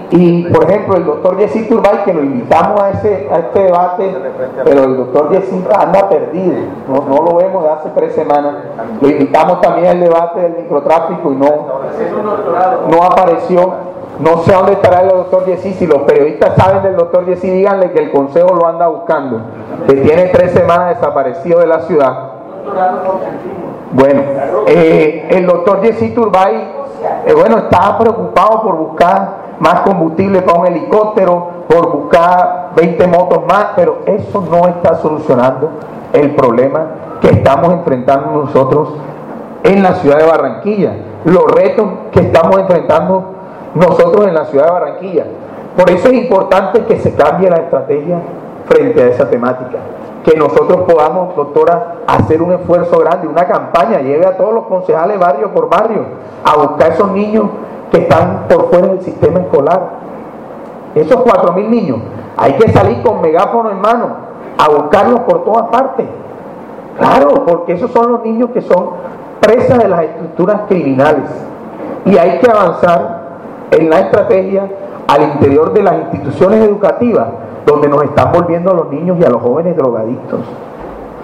Y por ejemplo, el doctor Yesí Turbay, que lo invitamos a este debate, pero el doctor Yesí anda perdido, no lo vemos de hace 3 semanas. Lo invitamos también al debate del microtráfico y no apareció. No sé dónde estará el doctor Yesí. Si los periodistas saben del doctor Yesí, díganle que el consejo lo anda buscando, que tiene 3 semanas desaparecido de la ciudad. Bueno, el doctor Yesí Turbay, estaba preocupado por buscar más combustible para un helicóptero, por buscar 20 motos más, pero eso no está solucionando el problema que estamos enfrentando nosotros en la ciudad de Barranquilla, los retos que estamos enfrentando nosotros en la ciudad de Barranquilla. Por eso es importante que se cambie la estrategia frente a esa temática, que nosotros podamos, doctora, hacer un esfuerzo grande, una campaña, lleve a todos los concejales barrio por barrio a buscar esos niños que están por fuera del sistema escolar. Esos 4.000 niños, hay que salir con megáfono en mano a buscarlos por todas partes. Claro, porque esos son los niños que son presas de las estructuras criminales. Y hay que avanzar en la estrategia al interior de las instituciones educativas, donde nos están volviendo a los niños y a los jóvenes drogadictos.